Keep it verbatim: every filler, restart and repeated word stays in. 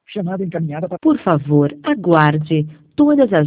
Chamada encaminhada para... Por favor, aguarde. Todas as